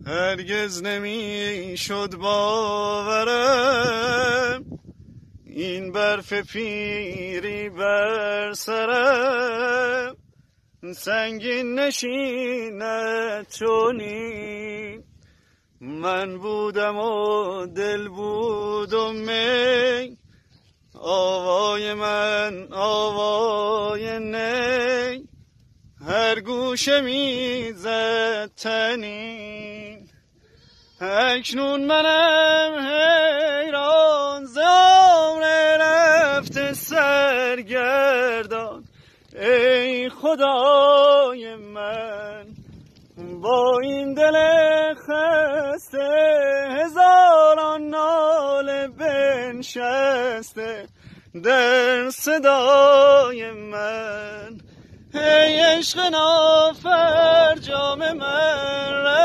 هرگز نمی شد باورم این برف پیری بر سرم سنگین نشیند چونی من بودم و دل بود و می آوای من آوای نی هر گوشه میزد تنین اکنون منم حیران ز عمر رفته سرگردان ای خدای من با این دل خسته هزاران ناله بنشسته در صدای من ای عشق نافرجام من